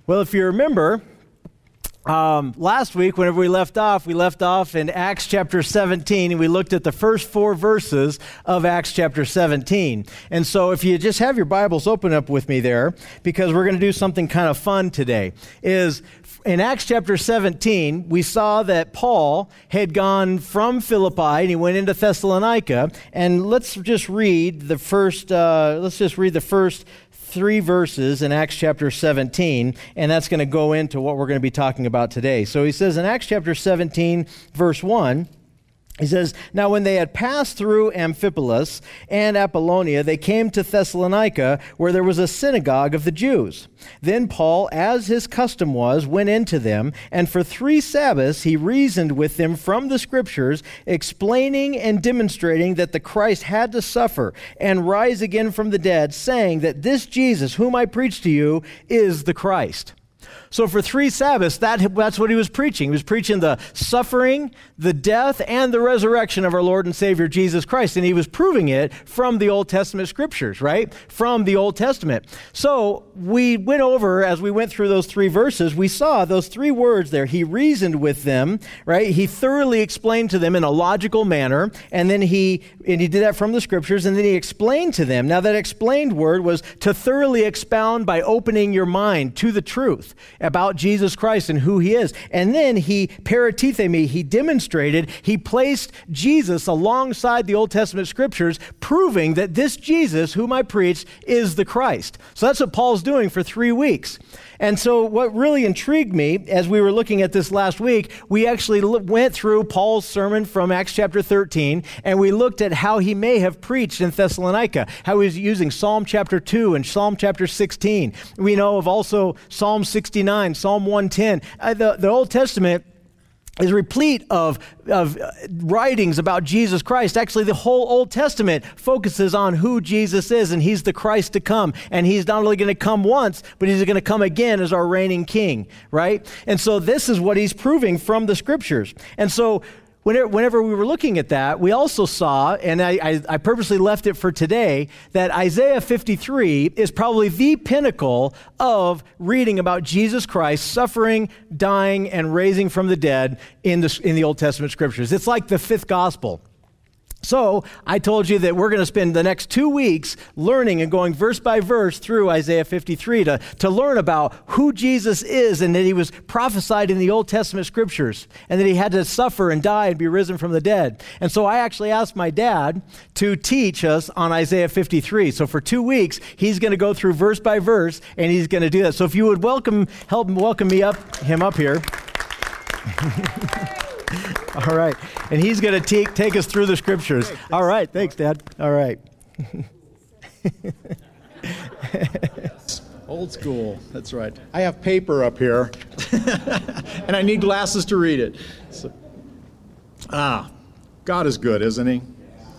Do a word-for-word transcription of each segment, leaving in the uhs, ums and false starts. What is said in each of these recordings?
Well, if you remember, um, last week, whenever we left off, we left off in Acts chapter seventeen, and we looked at the first four verses of Acts chapter seventeen. And so if you just have your Bibles open up with me there, because we're going to do something kind of fun today, is in Acts chapter seventeen, we saw that Paul had gone from Philippi and he went into Thessalonica. And let's just read the first, uh, let's just read the first three verses in Acts chapter seventeen, and that's going to go into what we're going to be talking about today. So he says in Acts chapter seventeen, verse one, he says, "Now when they had passed through Amphipolis and Apollonia, they came to Thessalonica, where there was a synagogue of the Jews. Then Paul, as his custom was, went into them, and for three Sabbaths he reasoned with them from the Scriptures, explaining and demonstrating that the Christ had to suffer and rise again from the dead, saying that this Jesus, whom I preach to you, is the Christ." So for three Sabbaths, that, that's what he was preaching. He was preaching the suffering, the death, and the resurrection of our Lord and Savior Jesus Christ. And he was proving it from the Old Testament scriptures, right? From the Old Testament. So we went over, as we went through those three verses, we saw those three words there. He reasoned with them, right? He thoroughly explained to them in a logical manner. And then he, and he did that from the scriptures. And then he explained to them. Now that explained word was to thoroughly expound by opening your mind to the truth about Jesus Christ and who he is. And then he paratithemi, he demonstrated, he placed Jesus alongside the Old Testament scriptures, proving that this Jesus whom I preach is the Christ. So that's what Paul's doing for three weeks. And so what really intrigued me as we were looking at this last week, we actually went through Paul's sermon from Acts chapter thirteen, and we looked at how he may have preached in Thessalonica, how he was using Psalm chapter two and Psalm chapter sixteen. We know of also Psalm sixty-nine, Psalm one ten. Uh, the, the Old Testament is replete of, of writings about Jesus Christ. Actually, the whole Old Testament focuses on who Jesus is, and he's the Christ to come. And he's not only going to come once, but he's going to come again as our reigning king, right? And so this is what he's proving from the scriptures. And so Whenever, whenever we were looking at that, we also saw, and I, I, I purposely left it for today, that Isaiah fifty-three is probably the pinnacle of reading about Jesus Christ suffering, dying, and raising from the dead in the, in the Old Testament scriptures. It's like the fifth gospel. So I told you that we're going to spend the next two weeks learning and going verse by verse through Isaiah fifty-three to, to learn about who Jesus is, and that he was prophesied in the Old Testament scriptures, and that he had to suffer and die and be risen from the dead. And so I actually asked my dad to teach us on Isaiah fifty-three. So for two weeks, he's going to go through verse by verse, and he's going to do that. So if you would welcome, help welcome me up, him up here. All right. And he's going to take take us through the scriptures. Okay, all right. Thanks, Dad. All right. Old school. That's right. I have paper up here, and I need glasses to read it. So, ah, God is good, isn't he?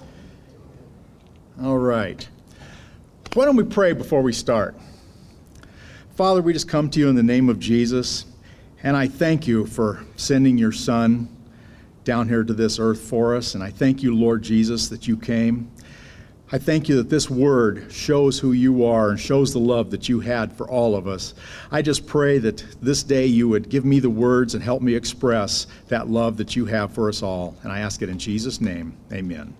All right. Why don't we pray before we start? Father, we just come to you in the name of Jesus, and I thank you for sending your Son down here to this earth for us. And I thank you, Lord Jesus, that you came. I thank you that this word shows who you are and shows the love that you had for all of us. I just pray that this day you would give me the words and help me express that love that you have for us all. And I ask it in Jesus' name. Amen.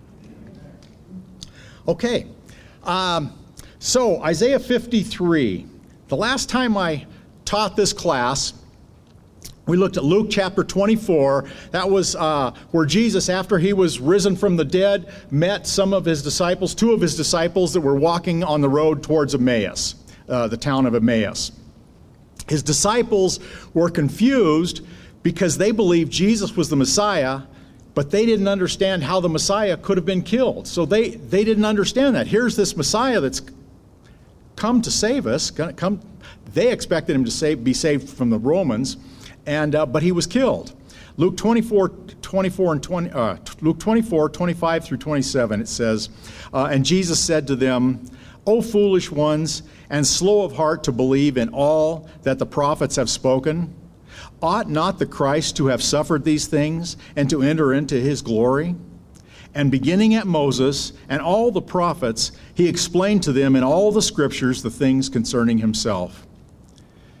Okay. Um, so Isaiah fifty-three. The last time I taught this class, we looked at Luke chapter twenty-four. That was uh, where Jesus, after he was risen from the dead, met some of his disciples, two of his disciples that were walking on the road towards Emmaus, uh, the town of Emmaus. His disciples were confused because they believed Jesus was the Messiah, but they didn't understand how the Messiah could have been killed. So they, they didn't understand that. Here's this Messiah that's come to save us. Come, they expected him to save, be saved from the Romans. And uh, but he was killed. Luke twenty-four, twenty-four and twenty, uh, Luke twenty-four, twenty-five through twenty-seven. It says, uh, and Jesus said to them, "O foolish ones, and slow of heart to believe in all that the prophets have spoken. Ought not the Christ to have suffered these things and to enter into his glory?" And beginning at Moses and all the prophets, he explained to them in all the scriptures the things concerning himself.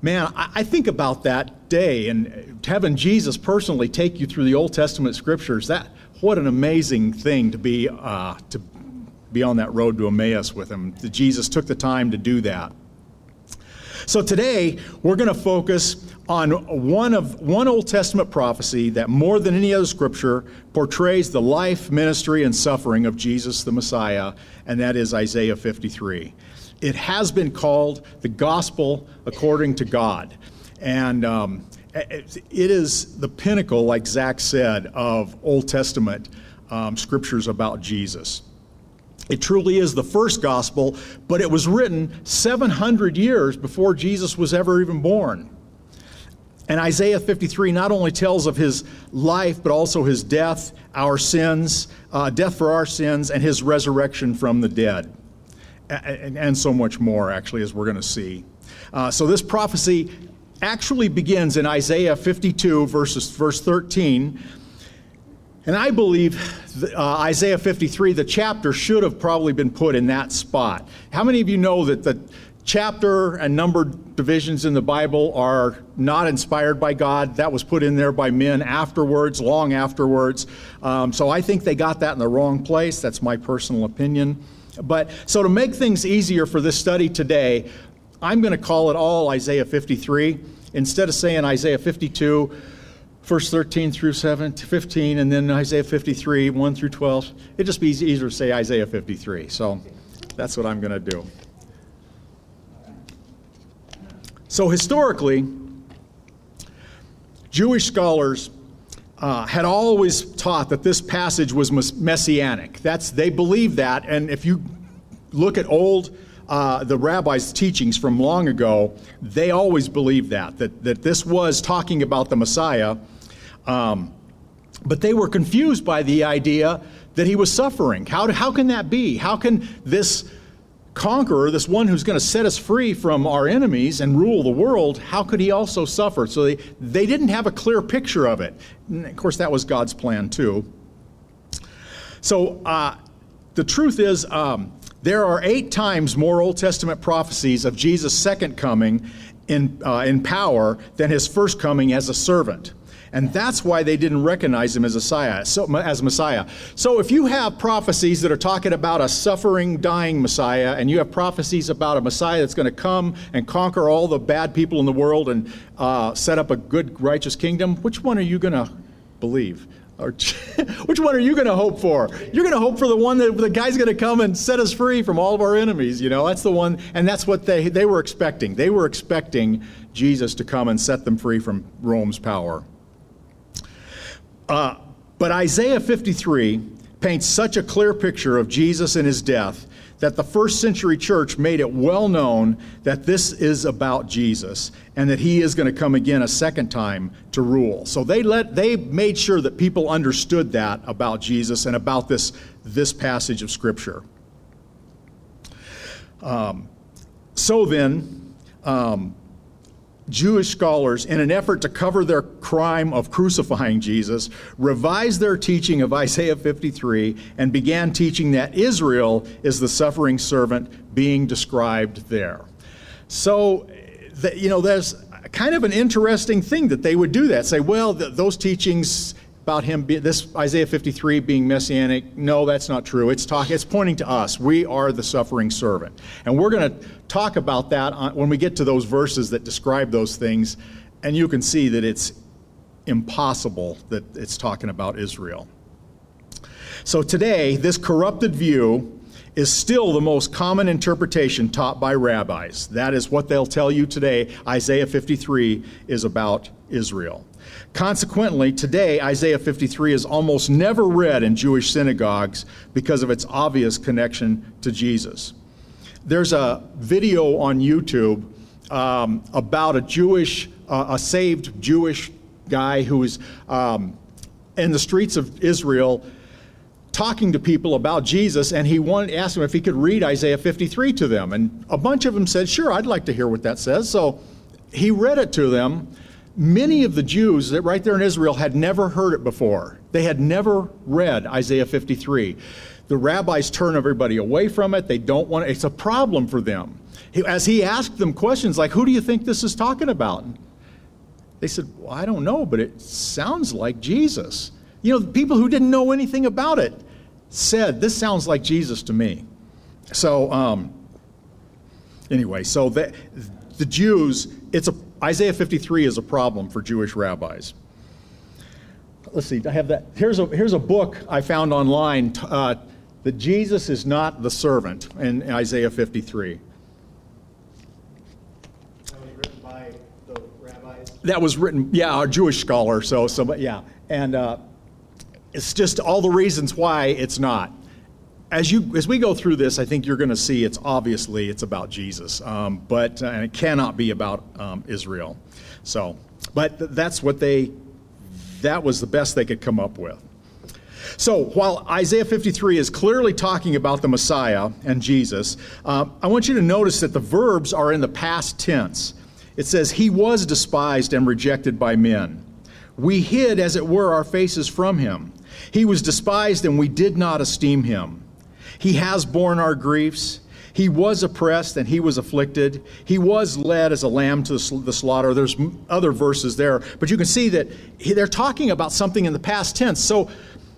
man, I, I think about that day and having Jesus personally take you through the Old Testament scriptures. That what an amazing thing to be uh, to be on that road to Emmaus with him. That Jesus took the time to do that. So today we're going to focus on one of one Old Testament prophecy that more than any other scripture portrays the life, ministry, and suffering of Jesus the Messiah, and that is Isaiah fifty-three. It has been called the gospel according to God, and um, it is the pinnacle, like Zach said, of Old Testament um, scriptures about Jesus. It truly is the first gospel, but it was written seven hundred years before Jesus was ever even born. And Isaiah fifty-three not only tells of his life, but also his death, our sins, uh, death for our sins, and his resurrection from the dead. And, and so much more, actually, as we're going to see. Uh, so this prophecy actually begins in Isaiah fifty-two, verses, verse thirteen. And I believe uh, Isaiah fifty-three, the chapter, should have probably been put in that spot. How many of you know that the chapter and numbered divisions in the Bible are not inspired by God? That was put in there by men afterwards, long afterwards. Um, so I think they got that in the wrong place. That's my personal opinion. But so to make things easier for this study today, I'm going to call it all Isaiah fifty-three. Instead of saying Isaiah fifty-two, verse thirteen through seven to fifteen, and then Isaiah fifty-three, one through twelve, it'd just be easier to say Isaiah fifty-three. So that's what I'm going to do. So historically, Jewish scholars uh, had always taught that this passage was messianic. That's, they believed that, and if you look at old, uh, the rabbis' teachings from long ago, they always believed that, that, that this was talking about the Messiah, um, but they were confused by the idea that he was suffering. How, how can that be? How can this conqueror, this one who's going to set us free from our enemies and rule the world, how could he also suffer? So they, they didn't have a clear picture of it. And of course, that was God's plan too. So uh, the truth is, um, there are eight times more Old Testament prophecies of Jesus' second coming in, uh, in power than his first coming as a servant. And that's why they didn't recognize him as Messiah. So, as Messiah. So if you have prophecies that are talking about a suffering, dying Messiah, and you have prophecies about a Messiah that's going to come and conquer all the bad people in the world and uh, set up a good, righteous kingdom, which one are you going to believe? Or which one are you going to hope for? You're going to hope for the one that the guy's going to come and set us free from all of our enemies. You know, that's the one, and that's what they, they were expecting. They were expecting Jesus to come and set them free from Rome's power. Uh, but Isaiah fifty-three paints such a clear picture of Jesus and his death that the first century church made it well known that this is about Jesus and that he is going to come again a second time to rule. So they let they made sure that people understood that about Jesus and about this, this passage of Scripture. Um, so then, um, Jewish scholars, in an effort to cover their crime of crucifying Jesus, revised their teaching of Isaiah fifty-three and began teaching that Israel is the suffering servant being described there. So, the, you know, there's kind of an interesting thing that they would do that. Say, well, th- those teachings about him, be, this Isaiah fifty-three being messianic, no, that's not true. It's talk, it's pointing to us. We are the suffering servant. And we're going to talk about that on, when we get to those verses that describe those things, and you can see that it's impossible that it's talking about Israel. So today, this corrupted view is still the most common interpretation taught by rabbis. That is what they'll tell you today. Isaiah fifty-three is about Israel. Consequently, today, Isaiah fifty-three is almost never read in Jewish synagogues because of its obvious connection to Jesus. There's a video on YouTube um, about a Jewish, uh, a saved Jewish guy who is um, in the streets of Israel talking to people about Jesus, and he wanted, asked them if he could read Isaiah fifty-three to them. And a bunch of them said, sure, I'd like to hear what that says. So he read it to them. Many of the Jews that right there in Israel had never heard it before. They had never read Isaiah fifty-three. The rabbis turn everybody away from it. They don't want it. It's a problem for them. he, as he asked them questions like, who do you think this is talking about? And they said, well, I don't know, but it sounds like Jesus. You know, the people who didn't know anything about it said, this sounds like Jesus to me. So, um, anyway, so the, the Jews, it's a, Isaiah fifty-three is a problem for Jewish rabbis. Let's see, I have that. Here's a, here's a book I found online, uh, that Jesus is not the servant in Isaiah fifty-three. That was written by the rabbis? That was written, yeah, a Jewish scholar, so, so but yeah. And uh, it's just all the reasons why it's not. As you as we go through this, I think you're going to see it's obviously it's about Jesus, um, but uh, and it cannot be about um, Israel. So, but th- that's what they that was the best they could come up with. So while Isaiah fifty-three is clearly talking about the Messiah and Jesus, uh, I want you to notice that the verbs are in the past tense. It says, "He was despised and rejected by men. We hid, as it were, our faces from him. He was despised, and we did not esteem him. He has borne our griefs. He was oppressed, and he was afflicted. He was led as a lamb to the slaughter." There's other verses there, but you can see that they're talking about something in the past tense. So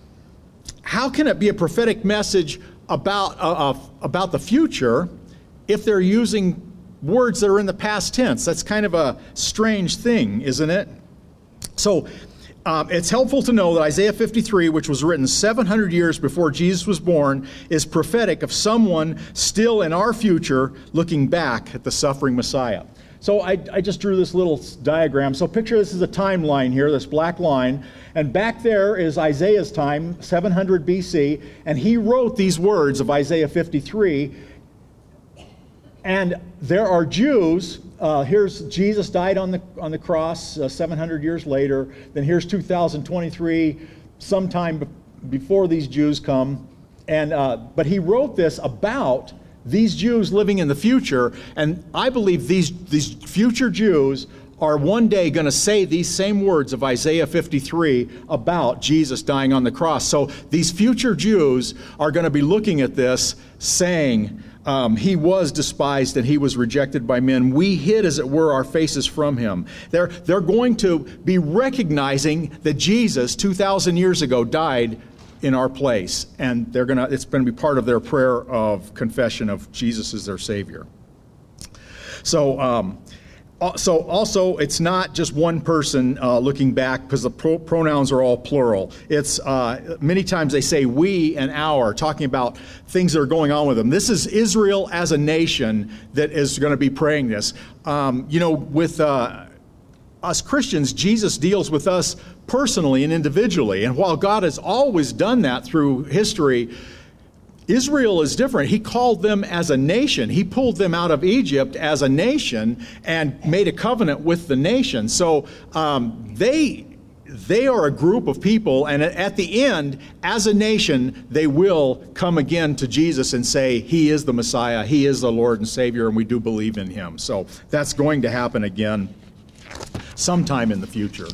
how can it be a prophetic message about, uh, uh, about the future if they're using words that are in the past tense? That's kind of a strange thing, isn't it? So Um, it's helpful to know that Isaiah fifty-three, which was written seven hundred years before Jesus was born, is prophetic of someone still in our future looking back at the suffering Messiah. So I, I just drew this little diagram. So picture this is a timeline here, this black line, and back there is Isaiah's time, seven hundred B C, and he wrote these words of Isaiah fifty-three. And there are Jews. Uh, here's Jesus died on the on the cross uh, seven hundred years later. Then here's two thousand twenty-three, sometime b- before these Jews come. And uh, but he wrote this about these Jews living in the future. And I believe these these future Jews are one day going to say these same words of Isaiah fifty-three about Jesus dying on the cross. So these future Jews are going to be looking at this saying, Um, he was despised and he was rejected by men. We hid, as it were, our faces from him. They're, they're going to be recognizing that Jesus, two thousand years ago, died in our place. And they're gonna, it's going to be part of their prayer of confession of Jesus as their Savior. So, um, So also, it's not just one person uh, looking back, because the pro- pronouns are all plural. It's uh, many times they say we and our, talking about things that are going on with them. This is Israel as a nation that is going to be praying this. Um, you know, with uh, us Christians, Jesus deals with us personally and individually. And while God has always done that through history, Israel is different. He called them as a nation. He pulled them out of Egypt as a nation and made a covenant with the nation. So um, they they are a group of people, and at the end, as a nation, they will come again to Jesus and say, He is the Messiah, He is the Lord and Savior, and we do believe in Him. So that's going to happen again sometime in the future.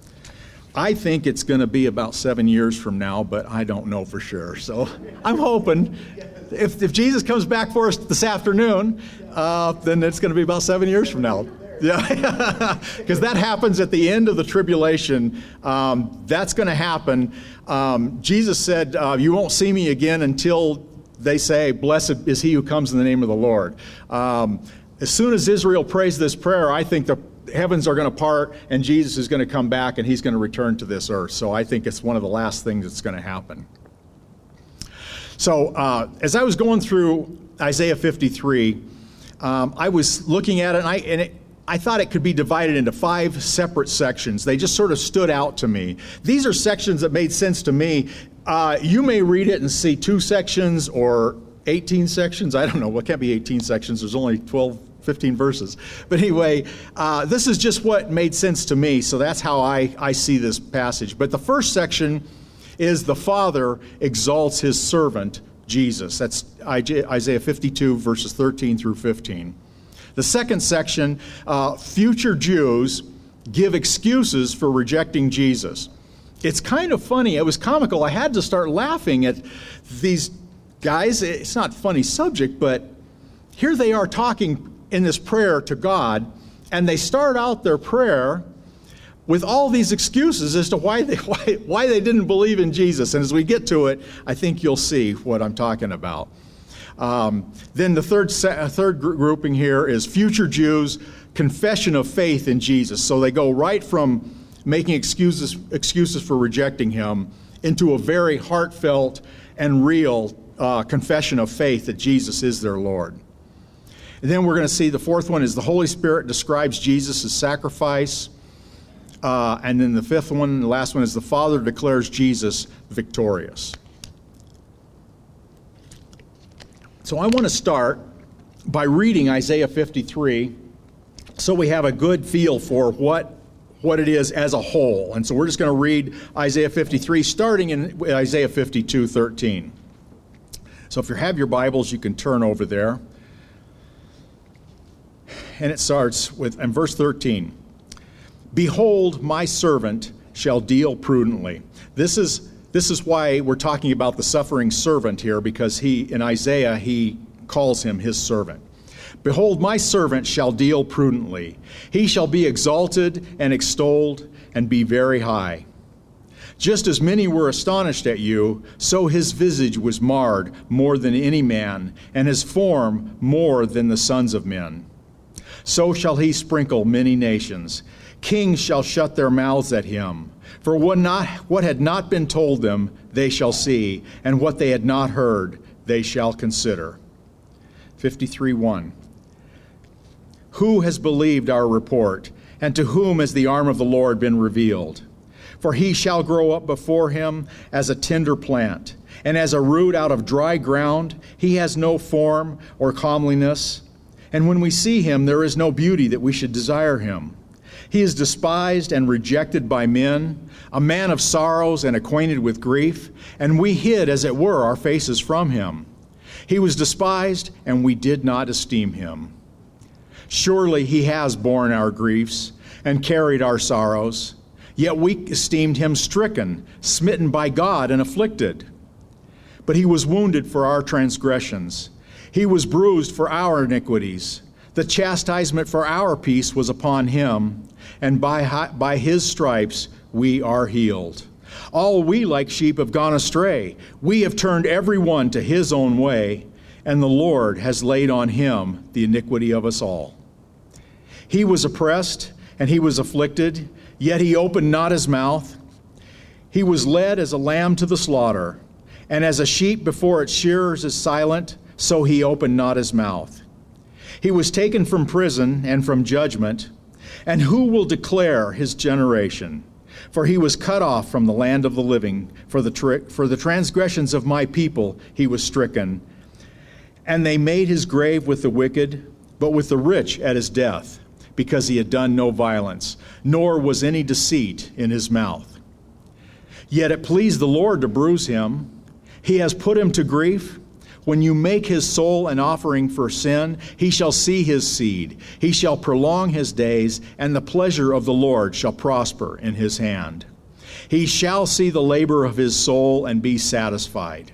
I think it's going to be about seven years from now, but I don't know for sure. So I'm hoping if, if Jesus comes back for us this afternoon, uh, then it's going to be about seven years from now. Yeah, because that happens at the end of the tribulation. Um, that's going to happen. Um, Jesus said, uh, you won't see me again until they say, blessed is he who comes in the name of the Lord. Um, as soon as Israel prays this prayer, I think the heavens are going to part and Jesus is going to come back and he's going to return to this earth. So I think it's one of the last things that's going to happen. So uh, as I was going through Isaiah fifty-three, um, I was looking at it and, I, and it, I thought it could be divided into five separate sections. They just sort of stood out to me. These are sections that made sense to me. Uh, you may read it and see two sections or eighteen sections. I don't know. Well, it can't be eighteen sections. There's only twelve, fifteen verses. But anyway, uh, this is just what made sense to me. So that's how I, I see this passage. But the first section is the Father exalts his servant, Jesus. That's Isaiah fifty-two, verses thirteen through fifteen. The second section, uh, future Jews give excuses for rejecting Jesus. It's kind of funny. It was comical. I had to start laughing at these guys. It's not a funny subject, but here they are talking in this prayer to God, and they start out their prayer with all these excuses as to why they why, why they didn't believe in Jesus. And as we get to it, I think you'll see what I'm talking about. Um, then the third third grouping here is future Jews' confession of faith in Jesus. So they go right from making excuses excuses for rejecting him into a very heartfelt and real uh, confession of faith that Jesus is their Lord. And then we're going to see the fourth one is the Holy Spirit describes Jesus' sacrifice. Uh, and then the fifth one, the last one, is the Father declares Jesus victorious. So I want to start by reading Isaiah fifty-three so we have a good feel for what, what it is as a whole. And so we're just going to read Isaiah fifty-three, starting in Isaiah fifty-two thirteen. So if you have your Bibles, you can turn over there. And it starts with, in verse thirteen, "Behold, my servant shall deal prudently." This is this is why we're talking about the suffering servant here, because he in Isaiah he calls him his servant. "Behold, my servant shall deal prudently. He shall be exalted and extolled and be very high. Just as many were astonished at you, so his visage was marred more than any man, and his form more than the sons of men. So shall he sprinkle many nations. Kings shall shut their mouths at him. For what, not, what had not been told them, they shall see, and what they had not heard, they shall consider." fifty-three one. "Who has believed our report, and to whom has the arm of the Lord been revealed? For he shall grow up before him as a tender plant, and as a root out of dry ground. He has no form or comeliness. And when we see him, there is no beauty that we should desire him. He is despised and rejected by men, a man of sorrows and acquainted with grief, and we hid, as it were, our faces from him. He was despised, and we did not esteem him. Surely he has borne our griefs and carried our sorrows, yet we esteemed him stricken, smitten by God, and afflicted. But he was wounded for our transgressions. He was bruised for our iniquities. The chastisement for our peace was upon him, and by, by his stripes we are healed. All we like sheep have gone astray. We have turned every one to his own way, and the Lord has laid on him the iniquity of us all. He was oppressed, and he was afflicted, yet he opened not his mouth. He was led as a lamb to the slaughter, and as a sheep before its shearers is silent, so he opened not his mouth. He was taken from prison and from judgment, and who will declare his generation? For he was cut off from the land of the living. For the, tri- for the transgressions of my people he was stricken. And they made his grave with the wicked, but with the rich at his death, because he had done no violence, nor was any deceit in his mouth. Yet it pleased the Lord to bruise him. He has put him to grief. When you make his soul an offering for sin, he shall see his seed. He shall prolong his days, and the pleasure of the Lord shall prosper in his hand. He shall see the labor of his soul and be satisfied.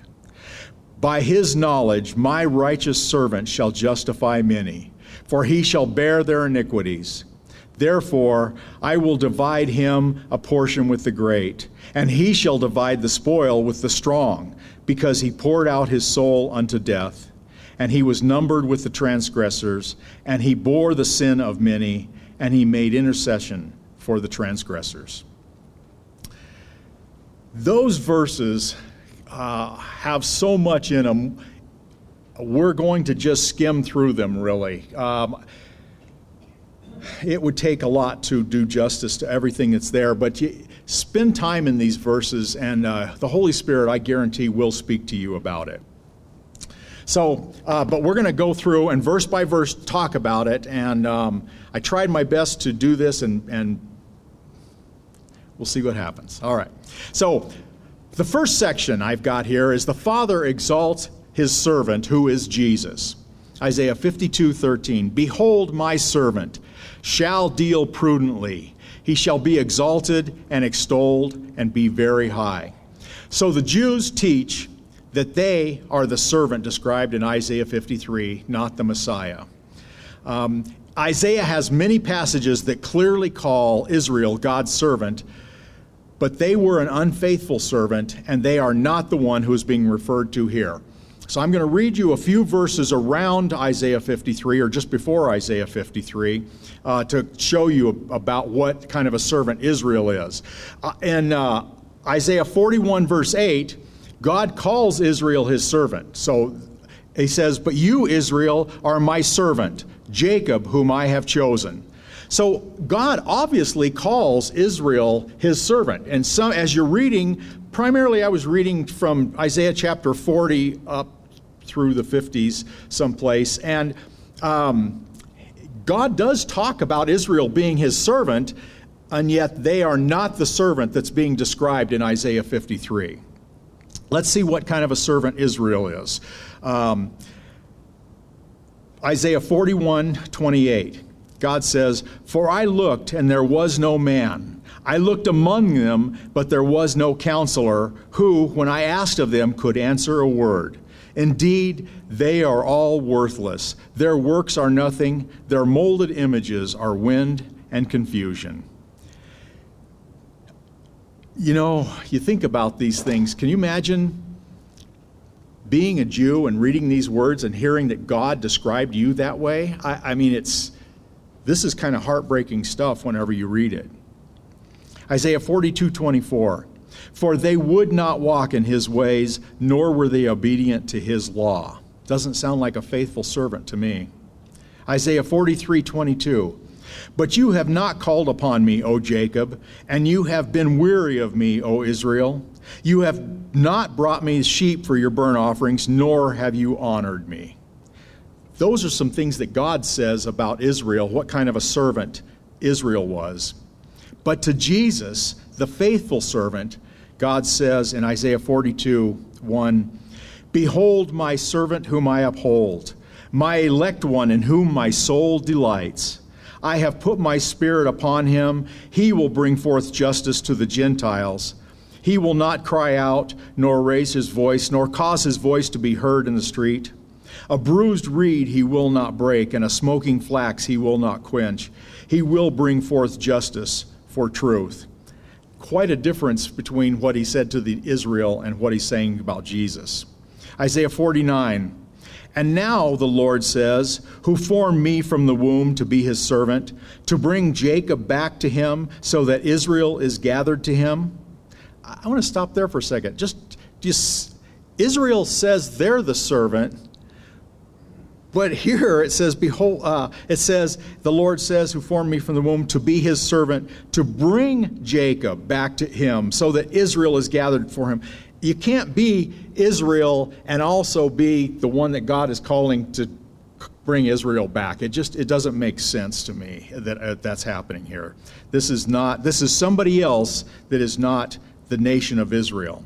By his knowledge my righteous servant shall justify many, for he shall bear their iniquities. Therefore I will divide him a portion with the great, and he shall divide the spoil with the strong, because he poured out his soul unto death, and he was numbered with the transgressors, and he bore the sin of many, and he made intercession for the transgressors." Those verses uh, have so much in them, we're going to just skim through them, really. Um, it would take a lot to do justice to everything that's there, but you spend time in these verses, and uh, the Holy Spirit, I guarantee, will speak to you about it. So, uh, but we're going to go through and verse by verse talk about it, and um, I tried my best to do this, and, and we'll see what happens. All right. So, the first section I've got here is the Father exalts his servant, who is Jesus. Isaiah fifty-two thirteen, "Behold, my servant shall deal prudently. He shall be exalted and extolled and be very high." So the Jews teach that they are the servant described in Isaiah fifty-three, not the Messiah. Um, Isaiah has many passages that clearly call Israel God's servant, but they were an unfaithful servant, and they are not the one who is being referred to here. So I'm going to read you a few verses around Isaiah fifty-three, or just before Isaiah fifty-three, uh, to show you about what kind of a servant Israel is. Uh, in uh, Isaiah forty-one, verse eight, God calls Israel his servant. So he says, "But you, Israel, are my servant, Jacob, whom I have chosen." So God obviously calls Israel his servant. And some, as you're reading, primarily I was reading from Isaiah chapter forty up through the fifties someplace. And um, God does talk about Israel being his servant, and yet they are not the servant that's being described in Isaiah fifty-three. Let's see what kind of a servant Israel is. Um, Isaiah forty-one, twenty-eight. God says, "For I looked, and there was no man. I looked among them, but there was no counselor, who, when I asked of them, could answer a word. Indeed, they are all worthless. Their works are nothing. Their molded images are wind and confusion." You know, you think about these things. Can you imagine being a Jew and reading these words and hearing that God described you that way? I, I mean, it's this is kind of heartbreaking stuff whenever you read it. Isaiah forty-two, twenty-four. "For they would not walk in his ways, nor were they obedient to his law." Doesn't sound like a faithful servant to me. Isaiah forty-three, twenty-two. "But you have not called upon me, O Jacob, and you have been weary of me, O Israel. You have not brought me sheep for your burnt offerings, nor have you honored me." Those are some things that God says about Israel, what kind of a servant Israel was. But to Jesus, the faithful servant, God says in Isaiah forty-two, one, "Behold my servant whom I uphold, my elect one in whom my soul delights. I have put my spirit upon him. He will bring forth justice to the Gentiles. He will not cry out, nor raise his voice, nor cause his voice to be heard in the street. A bruised reed he will not break, and a smoking flax he will not quench. He will bring forth justice for truth." Quite a difference between what he said to the Israel and what he's saying about Jesus. Isaiah forty-nine. "And now, the Lord says, who formed me from the womb to be his servant, to bring Jacob back to him, so that Israel is gathered to him." I want to stop there for a second. Just, just Israel says they're the servant, but here it says, "Behold," uh, it says, "The Lord says, who formed me from the womb to be his servant, to bring Jacob back to him, so that Israel is gathered for him." You can't be Israel and also be the one that God is calling to bring Israel back. It just it doesn't make sense to me that uh, that's happening here. This is not. This is somebody else that is not the nation of Israel.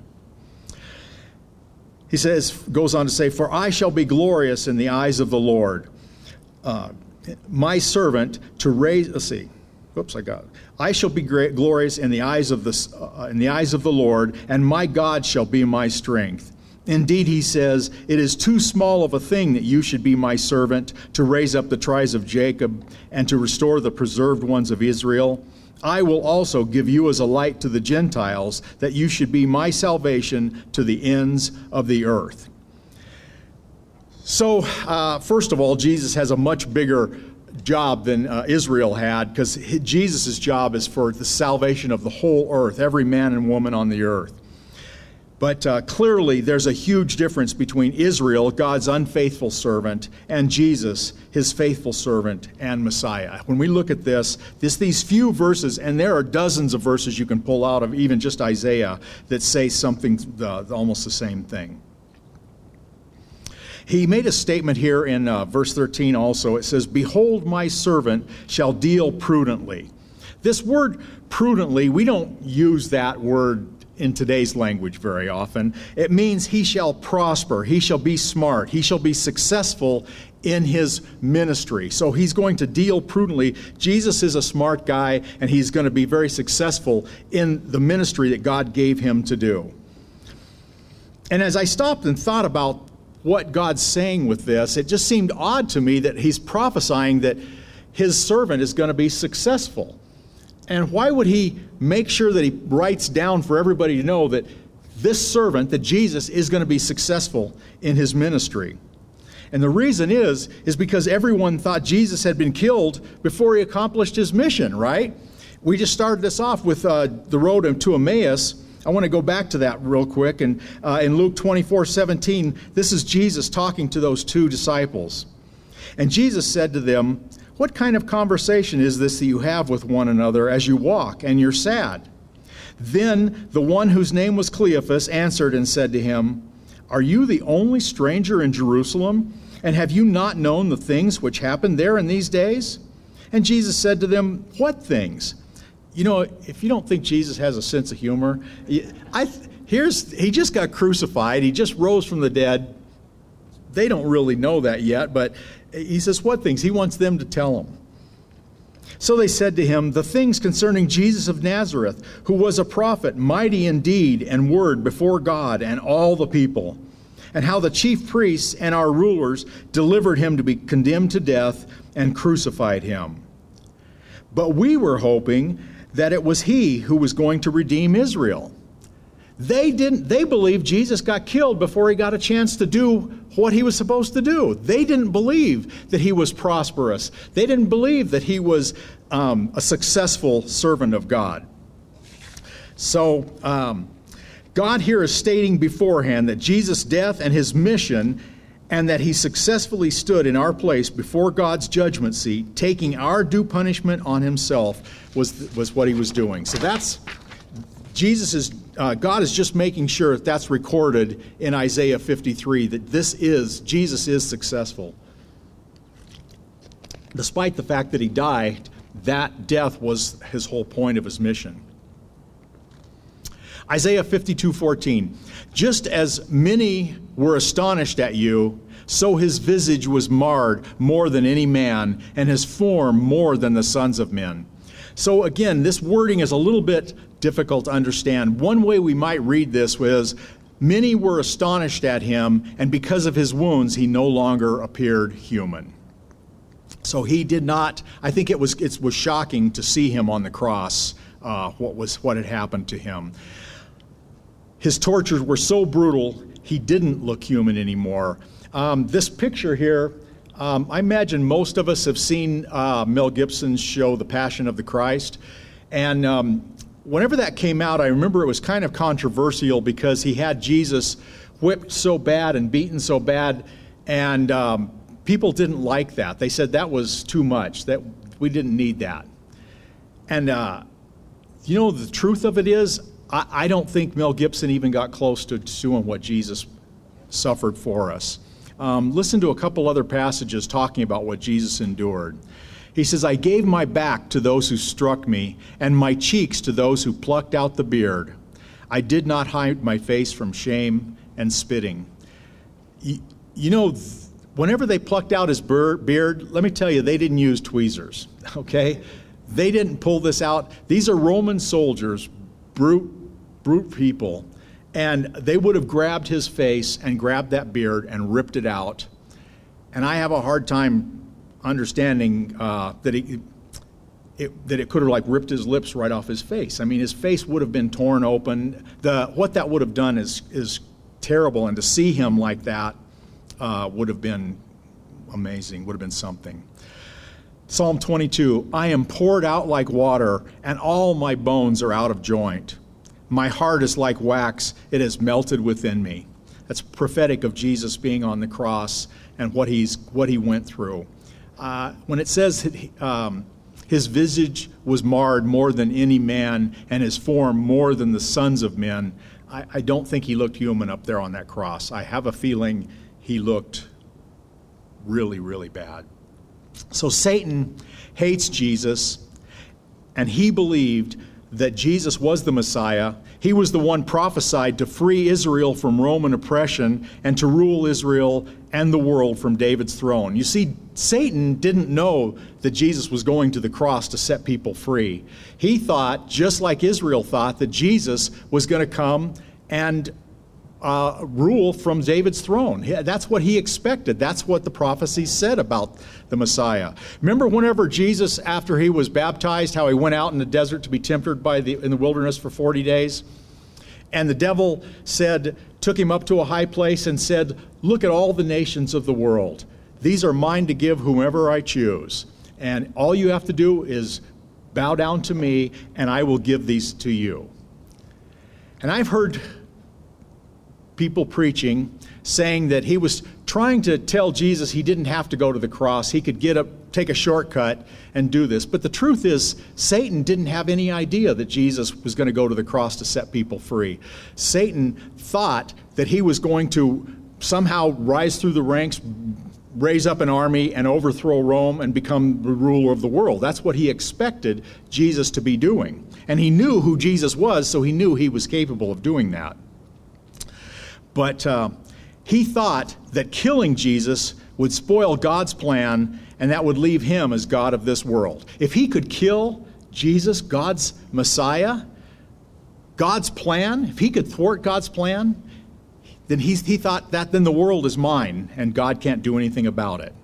He says, goes on to say, "For I shall be glorious in the eyes of the Lord, uh, my servant to raise." Let's see. Oops, I got it. "I shall be great, glorious in the eyes of the uh, in the eyes of the Lord, and my God shall be my strength. Indeed," he says, "it is too small of a thing that you should be my servant, to raise up the tribes of Jacob and to restore the preserved ones of Israel. I will also give you as a light to the Gentiles, that you should be my salvation to the ends of the earth." So, uh, first of all, Jesus has a much bigger job than uh, Israel had, because Jesus' job is for the salvation of the whole earth, every man and woman on the earth. But uh, clearly, there's a huge difference between Israel, God's unfaithful servant, and Jesus, his faithful servant and Messiah. When we look at this, this, these few verses, and there are dozens of verses you can pull out of even just Isaiah that say something, uh, almost the same thing. He made a statement here in uh, verse thirteen also. It says, "Behold, my servant shall deal prudently." This word prudently, we don't use that word in today's language very often. It means he shall prosper, he shall be smart, he shall be successful in his ministry. So he's going to deal prudently. Jesus is a smart guy, and he's going to be very successful in the ministry that God gave him to do. And as I stopped and thought about what God's saying with this, it just seemed odd to me that he's prophesying that his servant is going to be successful. And why would he make sure that he writes down for everybody to know that this servant, that Jesus, is going to be successful in his ministry? And the reason is, is because everyone thought Jesus had been killed before he accomplished his mission, right? We just started this off with uh, the road to Emmaus. I want to go back to that real quick. And uh, in Luke twenty-four seventeen, this is Jesus talking to those two disciples. And Jesus said to them, "What kind of conversation is this that you have with one another as you walk, and you're sad?" Then the one whose name was Cleophas answered and said to him, "Are you the only stranger in Jerusalem? And have you not known the things which happened there in these days?" And Jesus said to them, "What things?" You know, if you don't think Jesus has a sense of humor, I, here's he just got crucified. He just rose from the dead. They don't really know that yet, but he says, what things? He wants them to tell him. So they said to him, "The things concerning Jesus of Nazareth, who was a prophet, mighty in deed and word before God and all the people, and how the chief priests and our rulers delivered him to be condemned to death and crucified him. But we were hoping that it was he who was going to redeem Israel." They didn't, they believed Jesus got killed before he got a chance to do what he was supposed to do. They didn't believe that he was prosperous. They didn't believe that he was um, a successful servant of God. So um, God here is stating beforehand that Jesus' death and his mission, and that he successfully stood in our place before God's judgment seat, taking our due punishment on himself, was, was what he was doing. So that's, Jesus is, uh, God is just making sure that that's recorded in Isaiah fifty-three, that this is, Jesus is successful. Despite the fact that he died, that death was his whole point of his mission. Isaiah fifty-two fourteen, "Just as many were astonished at you, so his visage was marred more than any man, and his form more than the sons of men." So again, this wording is a little bit difficult to understand. One way we might read this was, many were astonished at him, and because of his wounds, he no longer appeared human. So he did not, I think it was, it was shocking to see him on the cross, uh, what was what had happened to him. His tortures were so brutal, he didn't look human anymore. Um, this picture here, um, I imagine most of us have seen uh, Mel Gibson's show, The Passion of the Christ. And um, whenever that came out, I remember it was kind of controversial because he had Jesus whipped so bad and beaten so bad, and um, people didn't like that. They said that was too much, that we didn't need that. And uh, you know, the truth of it is, I, I don't think Mel Gibson even got close to doing what Jesus suffered for us. Um, listen to a couple other passages talking about what Jesus endured. He says, "I gave my back to those who struck me, and my cheeks to those who plucked out the beard. I did not hide my face from shame and spitting." You, you know, whenever they plucked out his beard, let me tell you, they didn't use tweezers, okay? They didn't pull this out. These are Roman soldiers, brute, brute people. And they would have grabbed his face and grabbed that beard and ripped it out. And I have a hard time understanding uh, that, he, it, that it could have like ripped his lips right off his face. I mean, his face would have been torn open. The, what that would have done is, is terrible. And to see him like that uh, would have been amazing, would have been something. Psalm twenty-two, "I am poured out like water, and all my bones are out of joint. My heart is like wax, it has melted within me." That's prophetic of Jesus being on the cross and what he's what he went through. Uh, when it says um, his visage was marred more than any man, and his form more than the sons of men, I, I don't think he looked human up there on that cross. I have a feeling he looked really, really bad. So Satan hates Jesus, and he believed that Jesus was the Messiah. He was the one prophesied to free Israel from Roman oppression and to rule Israel and the world from David's throne. You see, Satan didn't know that Jesus was going to the cross to set people free. He thought, just like Israel thought, that Jesus was going to come and uh, rule from David's throne. That's what he expected. That's what the prophecies said about the Messiah. Remember whenever Jesus, after he was baptized, how he went out in the desert to be tempted by the, in the wilderness for forty days? And the devil said, took him up to a high place and said, look at all the nations of the world. These are mine to give whomever I choose. And all you have to do is bow down to me, and I will give these to you. And I've heard people preaching saying that he was trying to tell Jesus he didn't have to go to the cross. He could get up, take a shortcut and do this. But the truth is, Satan didn't have any idea that Jesus was going to go to the cross to set people free. Satan thought that he was going to somehow rise through the ranks, raise up an army and overthrow Rome and become the ruler of the world. That's what he expected Jesus to be doing. And he knew who Jesus was, so he knew he was capable of doing that. But uh, he thought that killing Jesus would spoil God's plan, and that would leave him as God of this world. If he could kill Jesus, God's Messiah, God's plan, if he could thwart God's plan, then he, he thought that then the world is mine, and God can't do anything about it.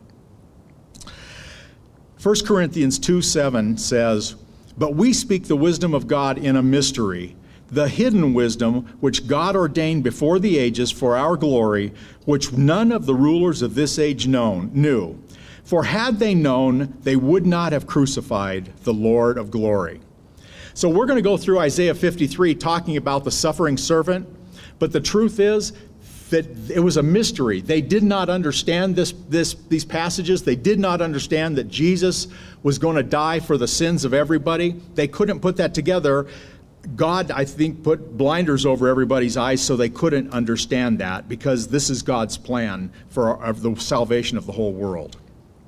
First Corinthians two seven says, but we speak the wisdom of God in a mystery, the hidden wisdom which God ordained before the ages for our glory, which none of the rulers of this age known, knew. For had they known, they would not have crucified the Lord of glory. So we're going to go through Isaiah fifty-three talking about the suffering servant, but the truth is that it was a mystery. They did not understand this, this, these passages. They did not understand that Jesus was going to die for the sins of everybody. They couldn't put that together. God, I think, put blinders over everybody's eyes so they couldn't understand that, because this is God's plan for our, the salvation of the whole world.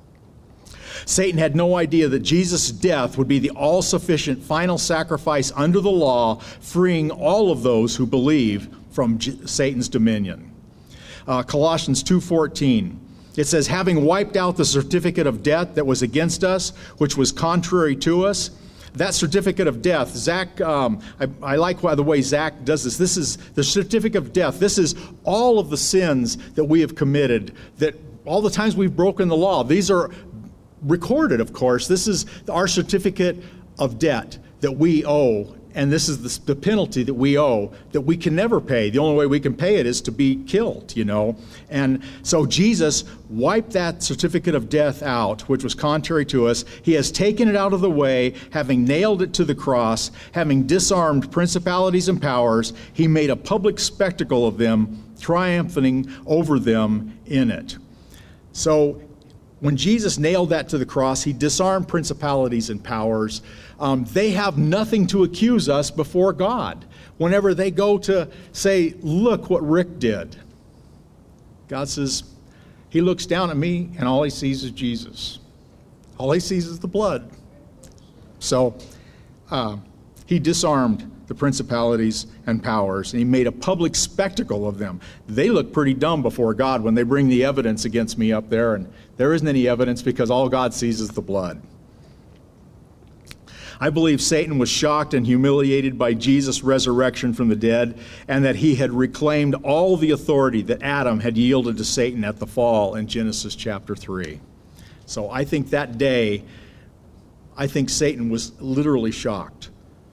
Satan had no idea that Jesus' death would be the all-sufficient final sacrifice under the law, freeing all of those who believe from J- Satan's dominion. Uh, Colossians two fourteen. It says, having wiped out the certificate of debt that was against us, which was contrary to us. That certificate of death, Zach, um, I, I like the way Zach does this. This is the certificate of death. This is all of the sins that we have committed, that all the times we've broken the law. These are recorded, of course. This is our certificate of debt that we owe, and this is the, the penalty that we owe that we can never pay. The only way we can pay it is to be killed, you know. And so Jesus wiped that certificate of death out, which was contrary to us. He has taken it out of the way, having nailed it to the cross, having disarmed principalities and powers. He made a public spectacle of them, triumphing over them in it. So when Jesus nailed that to the cross, he disarmed principalities and powers. Um, they have nothing to accuse us before God. Whenever they go to say, look what Rick did, God says, he looks down at me and all he sees is Jesus. All he sees is the blood. So uh, he disarmed the principalities and powers, and he made a public spectacle of them. They look pretty dumb before God when they bring the evidence against me up there, and there isn't any evidence because all God sees is the blood. I believe Satan was shocked and humiliated by Jesus' resurrection from the dead, and that he had reclaimed all the authority that Adam had yielded to Satan at the fall in Genesis chapter three. So I think that day, I think Satan was literally shocked.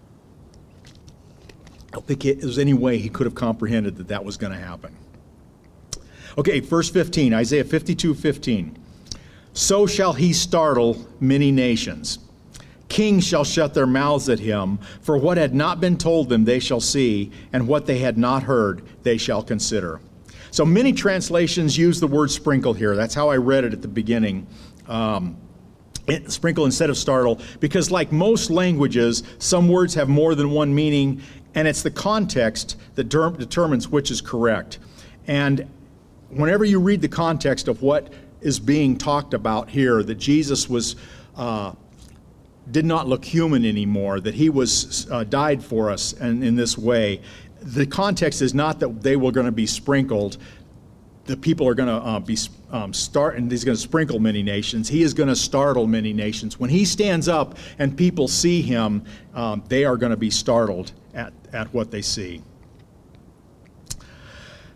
I don't think it, there was any way he could have comprehended that that was going to happen. Okay, verse fifteen, Isaiah fifty-two fifteen. So shall he startle many nations. Kings shall shut their mouths at him, for what had not been told them they shall see, and what they had not heard they shall consider. So many translations use the word sprinkle here. That's how I read it at the beginning. Um, it, sprinkle instead of startle, because like most languages, some words have more than one meaning, and it's the context that der- determines which is correct. And whenever you read the context of what is being talked about here, that Jesus was uh, did not look human anymore, that he was uh, died for us and in this way, the context is not that they were going to be sprinkled. The people are going to uh, be um, start, and he's going to sprinkle many nations. He is going to startle many nations. When he stands up and people see him, um, they are going to be startled at, at what they see.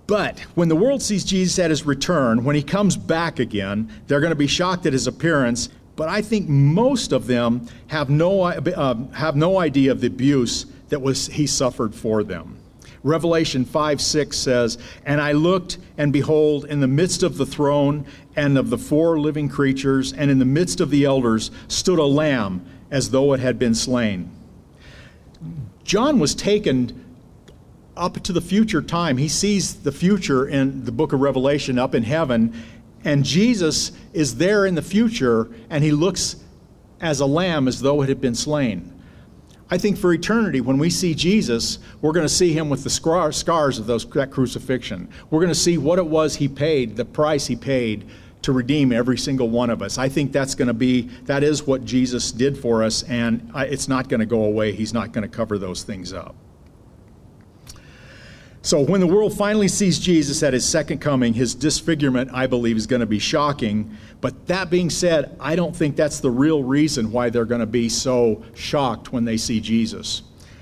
But when the world sees Jesus at his return, when he comes back again, they're going to be shocked at his appearance. But I think most of them have no, uh, have no idea of the abuse that was he suffered for them. Revelation five six says, "And I looked, and behold, in the midst of the throne and of the four living creatures, and in the midst of the elders, stood a lamb as though it had been slain." John was taken up to the future time. He sees the future in the book of Revelation up in heaven, and Jesus is there in the future, and he looks as a lamb as though it had been slain. I think for eternity, when we see Jesus, we're going to see him with the scar- scars of those, that crucifixion. We're going to see what it was he paid, the price he paid to redeem every single one of us. I think that's going to be, that is what Jesus did for us, and it's not going to go away. He's not going to cover those things up. So when the world finally sees Jesus at his second coming, his disfigurement, I believe, is going to be shocking. But that being said, I don't think that's the real reason why they're going to be so shocked when they see Jesus.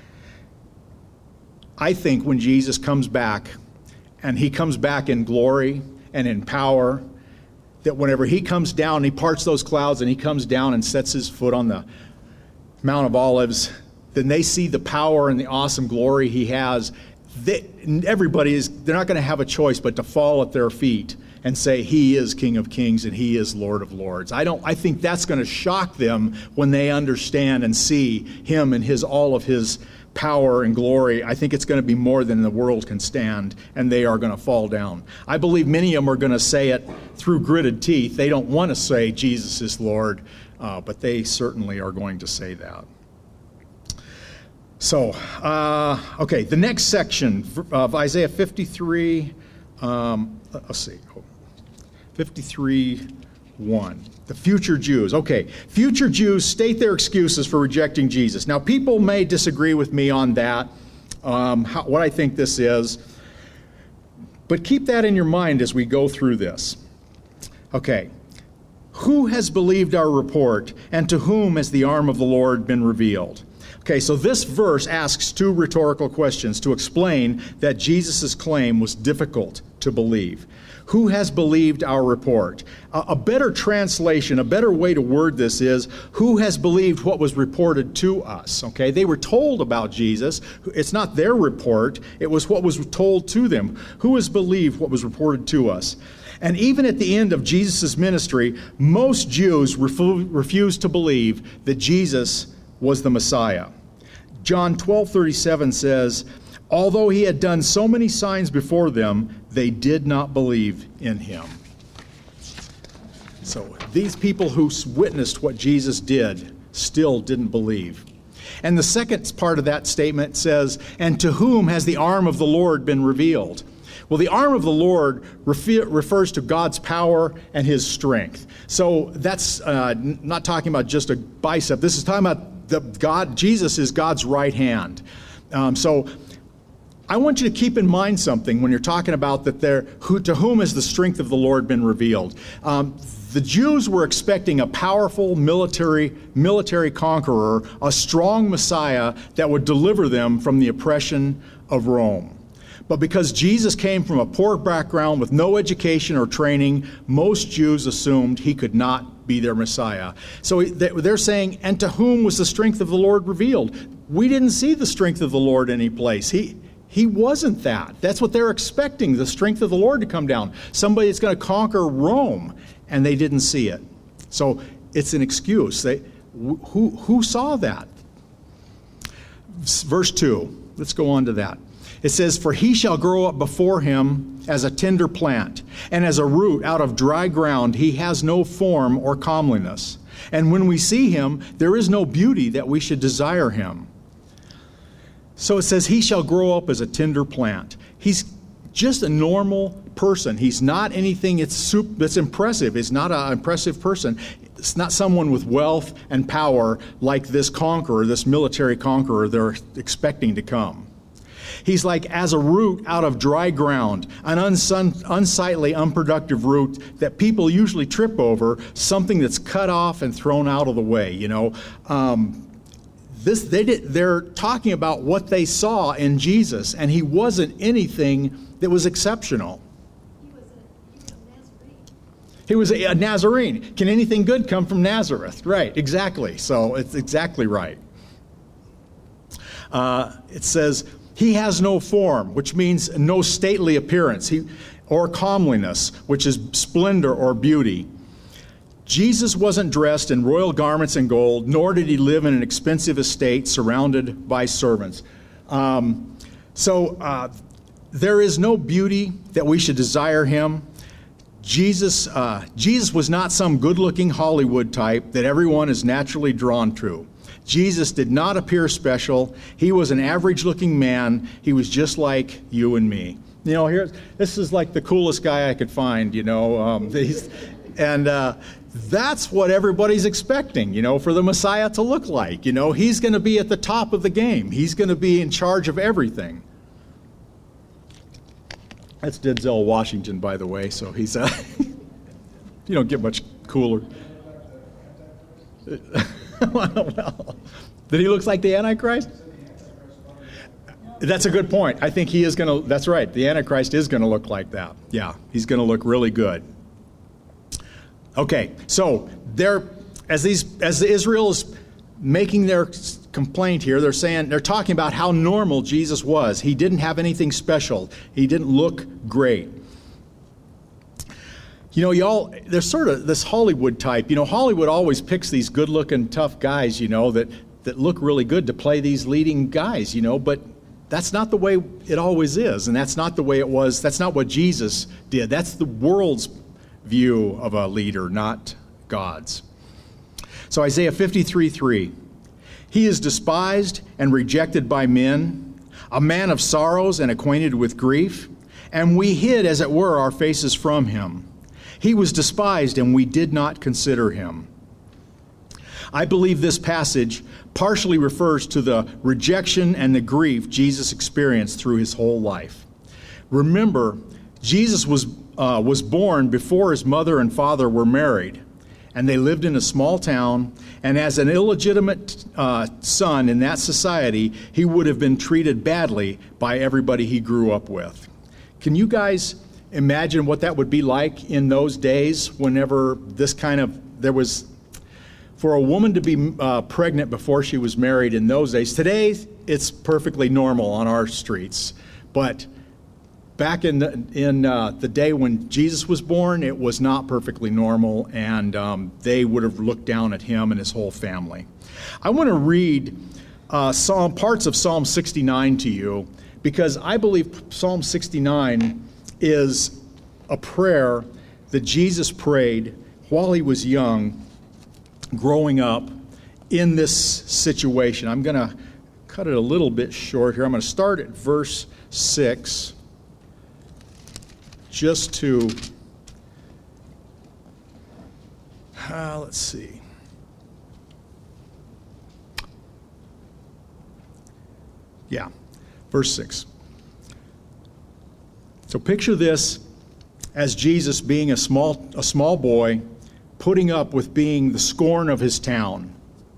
I think when Jesus comes back, and he comes back in glory and in power, that whenever he comes down, he parts those clouds and he comes down and sets his foot on the Mount of Olives, then they see the power and the awesome glory he has. They, everybody is, they're not going to have a choice but to fall at their feet and say he is King of Kings and he is Lord of Lords. I don't, I think that's going to shock them when they understand and see him and his, all of his power and glory. I think it's going to be more than the world can stand, and they are going to fall down. I believe many of them are going to say it through gritted teeth. They don't want to say Jesus is Lord, uh, but they certainly are going to say that. So, uh, okay, the next section of Isaiah fifty-three, um, let's see, fifty-three one. The future Jews. Okay, future Jews state their excuses for rejecting Jesus. Now, people may disagree with me on that, um, how, what I think this is, but keep that in your mind as we go through this. Okay, who has believed our report, and to whom has the arm of the Lord been revealed? Okay, so this verse asks two rhetorical questions to explain that Jesus' claim was difficult to believe. Who has believed our report? A, a better translation, a better way to word this is, who has believed what was reported to us? Okay, they were told about Jesus. It's not their report. It was what was told to them. Who has believed what was reported to us? And even at the end of Jesus' ministry, most Jews refu- refused to believe that Jesus was the Messiah. John twelve thirty-seven says, although he had done so many signs before them, they did not believe in him. So these people who witnessed what Jesus did still didn't believe. And the second part of that statement says, and to whom has the arm of the Lord been revealed? Well, the arm of the Lord refer, refers to God's power and his strength. So that's uh, not talking about just a bicep. This is talking about the God. Jesus is God's right hand. Um, so I want you to keep in mind something when you're talking about that there, who, to whom has the strength of the Lord been revealed? Um, the Jews were expecting a powerful military, military conqueror, a strong Messiah that would deliver them from the oppression of Rome. But because Jesus came from a poor background with no education or training, most Jews assumed he could not be their Messiah. So they're saying, and to whom was the strength of the Lord revealed? We didn't see the strength of the Lord any place. He, he wasn't that. That's what they're expecting, the strength of the Lord to come down. Somebody that's going to conquer Rome, and they didn't see it. So it's an excuse. They, who, who saw that? Verse two, let's go on to that. It says, for he shall grow up before him as a tender plant, and as a root out of dry ground. He has no form or comeliness. And when we see him, there is no beauty that we should desire him. So it says, he shall grow up as a tender plant. He's just a normal person. He's not anything that's impressive. He's not an impressive person. It's not someone with wealth and power like this conqueror, this military conqueror they're expecting to come. He's like as a root out of dry ground, an unsun, unsightly, unproductive root that people usually trip over, something that's cut off and thrown out of the way, you know. Um, this they did, they're talking about what they saw in Jesus, and he wasn't anything that was exceptional. He was a, he was a Nazarene. Can anything good come from Nazareth? Right, exactly. So it's exactly right. Uh, it says, he has no form, which means no stately appearance, he, or comeliness, which is splendor or beauty. Jesus wasn't dressed in royal garments and gold, nor did he live in an expensive estate surrounded by servants. Um, so uh, there is no beauty that we should desire him. Jesus, uh, Jesus was not some good-looking Hollywood type that everyone is naturally drawn to. Jesus did not appear special. He was an average-looking man. He was just like you and me. You know, here, this is like the coolest guy I could find, you know. Um, he's, and uh, that's what everybody's expecting, you know, for the Messiah to look like. You know, he's going to be at the top of the game. He's going to be in charge of everything. That's Denzel Washington, by the way, so he's, uh, you don't get much cooler. Well, did he look like the Antichrist? That's a good point. I think he is going to, that's right, the Antichrist is going to look like that. Yeah, he's going to look really good. Okay, so there, as these, as Israel is making their complaint here, they're saying, they're talking about how normal Jesus was. He didn't have anything special. He didn't look great. You know, y'all, there's sort of this Hollywood type. You know, Hollywood always picks these good-looking, tough guys, you know, that, that look really good to play these leading guys, you know, but that's not the way it always is, and that's not the way it was. That's not what Jesus did. That's the world's view of a leader, not God's. So Isaiah fifty-three three, he is despised and rejected by men, a man of sorrows and acquainted with grief, and we hid, as it were, our faces from him. He was despised, and we did not consider him. I believe this passage partially refers to the rejection and the grief Jesus experienced through his whole life. Remember, Jesus was, uh, was born before his mother and father were married, and they lived in a small town, and as an illegitimate uh, son in that society, he would have been treated badly by everybody he grew up with. Can you guys imagine what that would be like in those days whenever this kind of, there was, for a woman to be uh, pregnant before she was married in those days. Today, it's perfectly normal on our streets. But back in the, in uh, the day when Jesus was born, it was not perfectly normal, and um, they would have looked down at him and his whole family. I want to read uh, Psalm, parts of Psalm sixty-nine to you, because I believe Psalm sixty-nine is a prayer that Jesus prayed while he was young, growing up in this situation. I'm going to cut it a little bit short here. I'm going to start at verse six, just to, uh, let's see. Yeah, verse six. So picture this as Jesus being a small, a small boy, putting up with being the scorn of his town.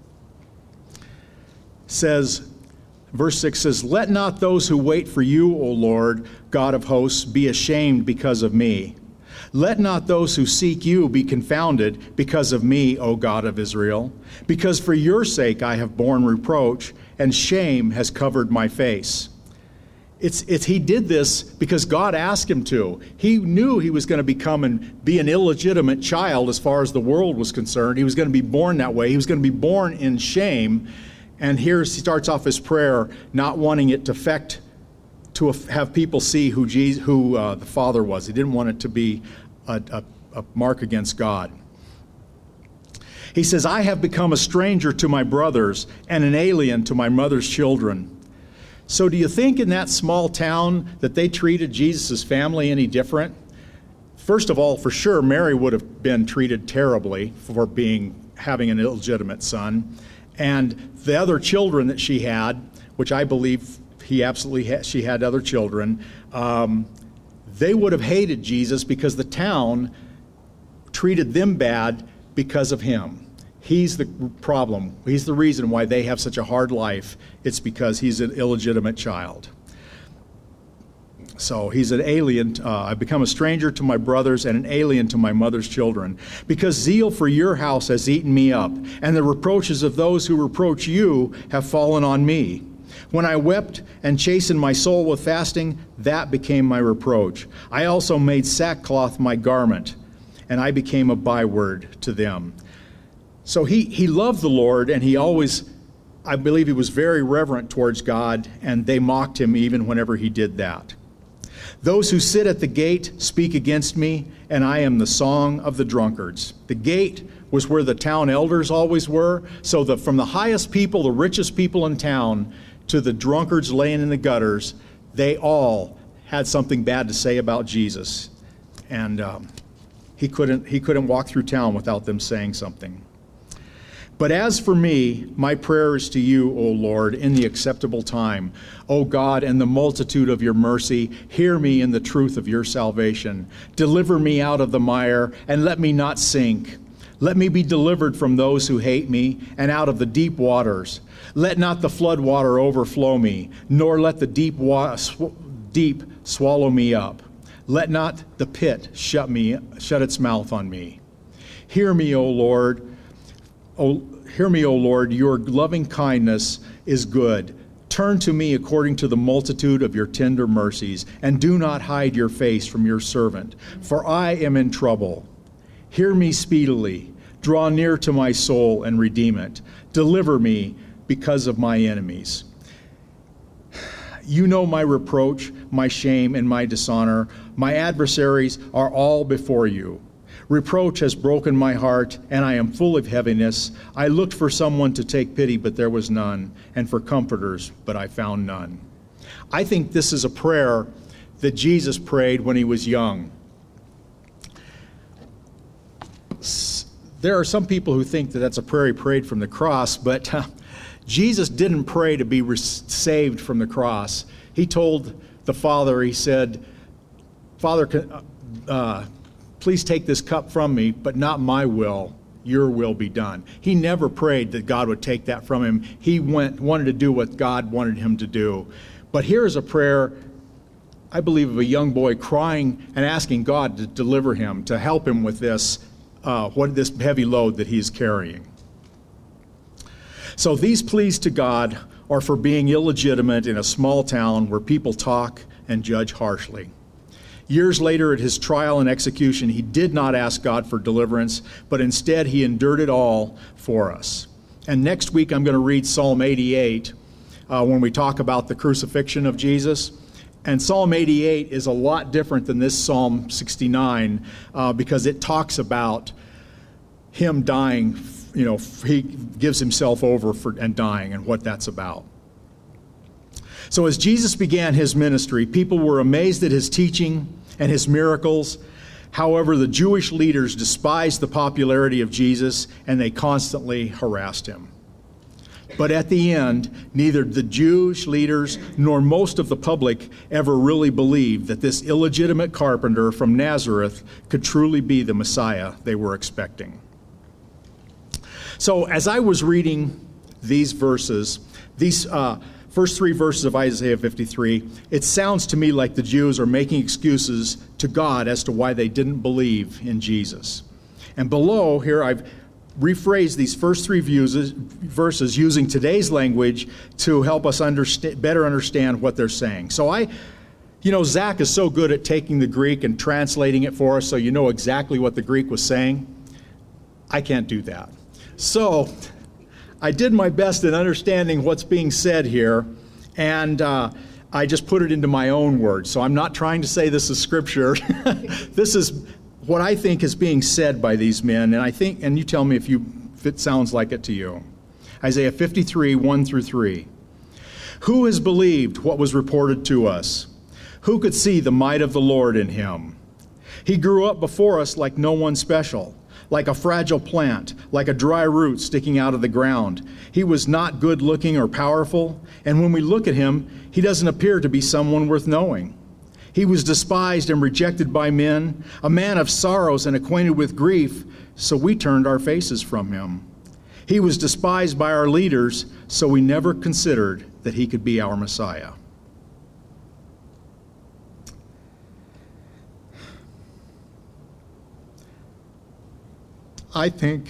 Says, verse six says, "Let not those who wait for you, O Lord, God of hosts, be ashamed because of me. Let not those who seek you be confounded because of me, O God of Israel. Because for your sake I have borne reproach, and shame has covered my face." It's, it's, he did this because God asked him to. He knew he was going to become and be an illegitimate child as far as the world was concerned. He was going to be born that way. He was going to be born in shame. And here he starts off his prayer, not wanting it to affect, to have people see who, Jesus, who uh, the Father was. He didn't want it to be a, a, a mark against God. He says, "I have become a stranger to my brothers and an alien to my mother's children." So do you think in that small town that they treated Jesus' family any different? First of all, for sure, Mary would have been treated terribly for being having an illegitimate son. And the other children that she had, which I believe he absolutely had, she had other children, um, they would have hated Jesus because the town treated them bad because of him. He's the problem. He's the reason why they have such a hard life. It's because he's an illegitimate child. So he's an alien. Uh, I've become a stranger to my brothers and an alien to my mother's children. Because zeal for your house has eaten me up, and the reproaches of those who reproach you have fallen on me. When I wept and chastened my soul with fasting, that became my reproach. I also made sackcloth my garment, and I became a byword to them. So he, he loved the Lord, and he always, I believe he was very reverent towards God, and they mocked him even whenever he did that. Those who sit at the gate speak against me, and I am the song of the drunkards. The gate was where the town elders always were, so that from the highest people, the richest people in town, to the drunkards laying in the gutters, they all had something bad to say about Jesus. And um, he couldn't, he couldn't walk through town without them saying something. But as for me, my prayer is to you, O Lord, in the acceptable time. O God, in the multitude of your mercy, hear me in the truth of your salvation. Deliver me out of the mire, and let me not sink. Let me be delivered from those who hate me, and out of the deep waters. Let not the flood water overflow me, nor let the deep, wa- sw- deep swallow me up. Let not the pit shut me, shut its mouth on me. Hear me, O Lord. O, hear me, O Lord, your loving kindness is good. Turn to me according to the multitude of your tender mercies, and do not hide your face from your servant, for I am in trouble. Hear me speedily. Draw near to my soul and redeem it. Deliver me because of my enemies. You know my reproach, my shame, and my dishonor. My adversaries are all before you. Reproach has broken my heart, and I am full of heaviness. I looked for someone to take pity, but there was none, and for comforters, but I found none. I think this is a prayer that Jesus prayed when he was young. There are some people who think that that's a prayer he prayed from the cross, but uh, Jesus didn't pray to be re- saved from the cross. He told the Father, he said, Father, uh, please take this cup from me, but not my will, your will be done. He never prayed that God would take that from him. He went wanted to do what God wanted him to do. But here is a prayer, I believe, of a young boy crying and asking God to deliver him, to help him with this, uh, what this heavy load that he's carrying. So these pleas to God are for being illegitimate in a small town where people talk and judge harshly. Years later, at his trial and execution, he did not ask God for deliverance, but instead he endured it all for us. And next week, I'm going to read Psalm eighty-eight uh, when we talk about the crucifixion of Jesus. And Psalm eighty-eight is a lot different than this Psalm sixty-nine uh, because it talks about him dying. You know, he gives himself over for and dying and what that's about. So as Jesus began his ministry, people were amazed at his teaching and his miracles. However, the Jewish leaders despised the popularity of Jesus, and they constantly harassed him. But at the end, neither the Jewish leaders nor most of the public ever really believed that this illegitimate carpenter from Nazareth could truly be the Messiah they were expecting. So as I was reading these verses, these uh, first three verses of Isaiah fifty-three, it sounds to me like the Jews are making excuses to God as to why they didn't believe in Jesus. And below here, I've rephrased these first three views, verses using today's language to help us understand, better understand what they're saying. So I, you know, Zach is so good at taking the Greek and translating it for us so you know exactly what the Greek was saying. I can't do that. So I did my best in understanding what's being said here, and uh, I just put it into my own words. So I'm not trying to say this is scripture. This is what I think is being said by these men, and I think, and you tell me if you if it sounds like it to you. Isaiah fifty-three, one through three. Who has believed what was reported to us? Who could see the might of the Lord in him? He grew up before us like no one special, like a fragile plant, like a dry root sticking out of the ground. He was not good looking or powerful, and when we look at him, he doesn't appear to be someone worth knowing. He was despised and rejected by men, a man of sorrows and acquainted with grief, so we turned our faces from him. He was despised by our leaders, so we never considered that he could be our Messiah. I think,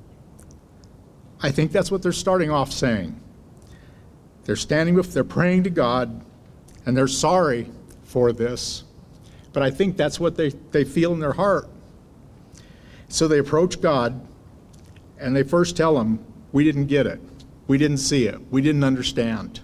I think that's what they're starting off saying. They're standing with, they're praying to God, and they're sorry for this. But I think that's what they, they feel in their heart. So they approach God, and they first tell him, we didn't get it. We didn't see it. We didn't understand.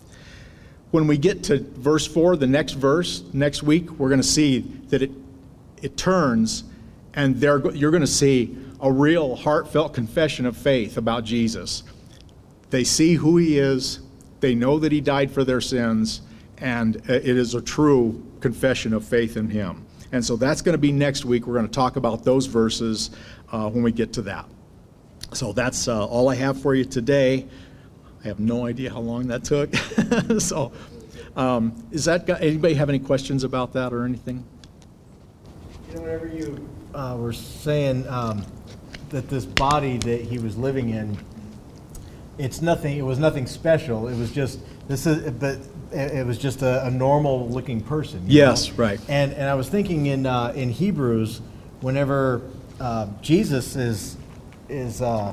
When we get to verse four, the next verse, next week, we're going to see that it, it turns, and they're, you're going to see a real heartfelt confession of faith about Jesus. They see who he is. They know that he died for their sins, and it is a true confession of faith in him. And so that's going to be next week. We're going to talk about those verses uh, when we get to that. So that's uh, all I have for you today. I have no idea how long that took. so um, is that, anybody have any questions about that or anything? You know, whenever you uh, were saying um, that this body that he was living in, it's nothing, it was nothing special. It was just, this is, but it was just a, a normal looking person. Yes, know? right. And and I was thinking in uh, in Hebrews, whenever uh, Jesus is is uh,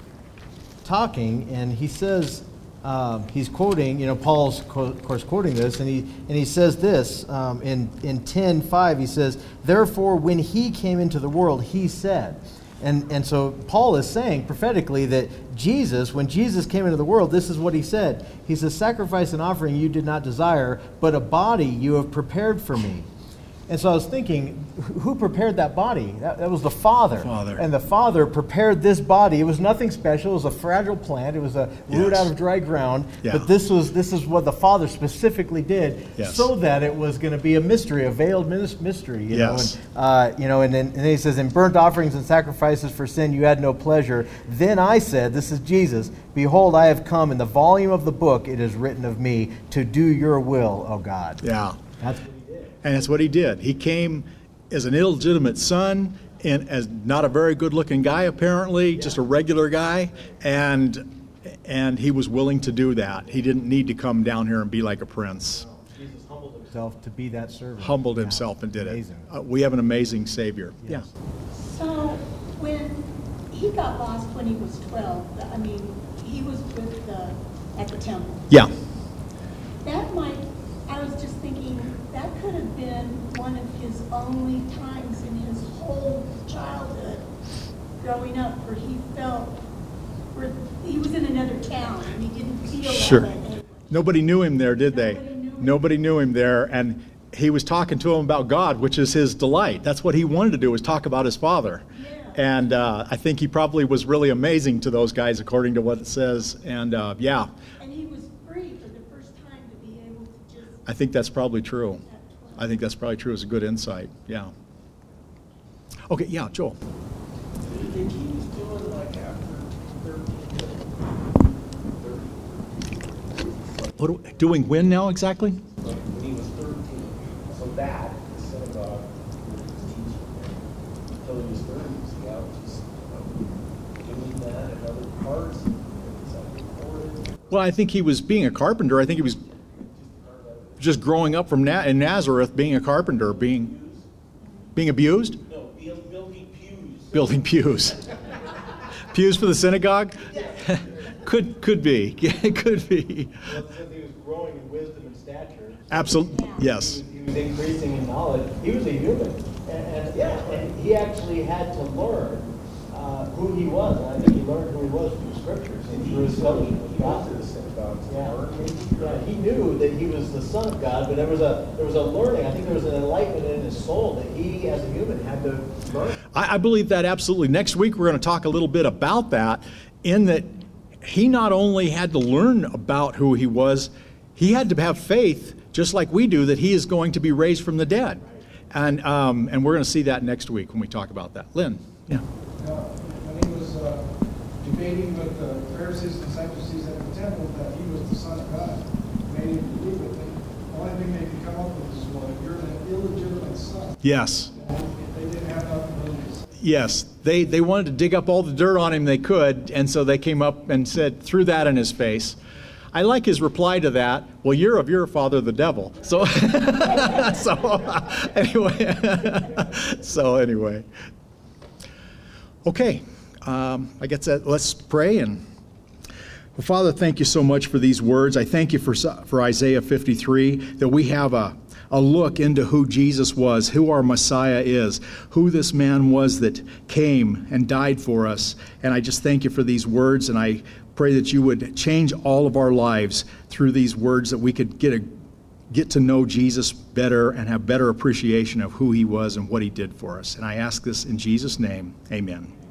talking, and he says, um, he's quoting, you know, Paul's co- of course quoting this, and he and he says this um, in in ten five. He says, "Therefore, when he came into the world, he said." And and so Paul is saying prophetically that Jesus, when Jesus came into the world, this is what he said. He says, "Sacrifice and offering you did not desire, but a body you have prepared for me." And so I was thinking, who prepared that body? That, that was the Father. Father. And the Father prepared this body. It was nothing special. It was a fragile plant. It was a root Yes. out of dry ground. Yeah. But this was this is what the Father specifically did, Yes. so that it was going to be a mystery, a veiled mis- mystery. You Yes. know, and, uh, you know, and then, and then he says, "In burnt offerings and sacrifices for sin you had no pleasure. Then I said," this is Jesus, "Behold, I have come. In the volume of the book it is written of me to do your will, O God." Yeah. That's And that's what he did. He came as an illegitimate son and as not a very good-looking guy, apparently, just a regular guy, and and he was willing to do that. He didn't need to come down here and be like a prince. Jesus humbled himself to be that servant. Humbled Yeah. himself and did Amazing. it. Uh, we have an amazing Savior. Yes. So when he got lost when he was twelve, I mean, he was with the, at the temple. Yeah. That might, I was just thinking, that could have been one of his only times in his whole childhood growing up where he felt, where he was in another town and he didn't feel Sure. that way. Nobody knew him there, did they? Nobody knew him. Nobody knew him there, and he was talking to him about God, which is his delight. That's what he wanted to do, was talk about his Father. Yeah. And uh, I think he probably was really amazing to those guys, according to what it says. And uh, yeah, And he was free for the first time to be able to just, I think that's probably true. I think that's probably true. It's a good insight. Yeah. Okay, yeah, Joel. Do you think he was doing like after thirteen? What do- doing when now exactly? Like when he was thirteen. So that, the synagogue, was teaching him until he was thirty. Was he out just you know, doing that at other parts? Is that recorded? Well, I think he was being a carpenter. I think he was just growing up from Na- in Nazareth, being a carpenter, being being abused, No, build- building pews. building pews, pews for the synagogue. could could be, could be. Well, it says he was growing in wisdom and stature. Absolutely, He yes. was, he was increasing in knowledge. He was a human, and, and yeah, and he actually had to learn uh, who he was. And I think he learned who he was through the scriptures and through his fellowship with God. Yeah, yeah, he knew that he was the Son of God, but there was a there was a learning. I think there was an enlightenment in his soul that he, as a human, had to learn. I, I believe that absolutely. Next week we're going to talk a little bit about that, in that he not only had to learn about who he was, he had to have faith, just like we do, that he is going to be raised from the dead. And um, and we're going to see that next week when we talk about that. Lynn, yeah. Now, when he was uh, debating with the Pharisees and Sadducees at the temple that he was the Son of God, made him believe it. The only thing they could come up with is, well, you're an illegitimate son. Yes. And they didn't have nothing really to say. Yes, they, they wanted to dig up all the dirt on him they could, and so they came up and said, threw that in his face. I like his reply to that, well, you're of your father, the devil. So, so anyway, so anyway. Okay, um, I guess that, let's pray. And well, Father, thank you so much for these words. I thank you for, for Isaiah fifty-three, that we have a a look into who Jesus was, who our Messiah is, who this man was that came and died for us. And I just thank you for these words, and I pray that you would change all of our lives through these words, that we could get a, get to know Jesus better and have better appreciation of who he was and what he did for us. And I ask this in Jesus' name, amen.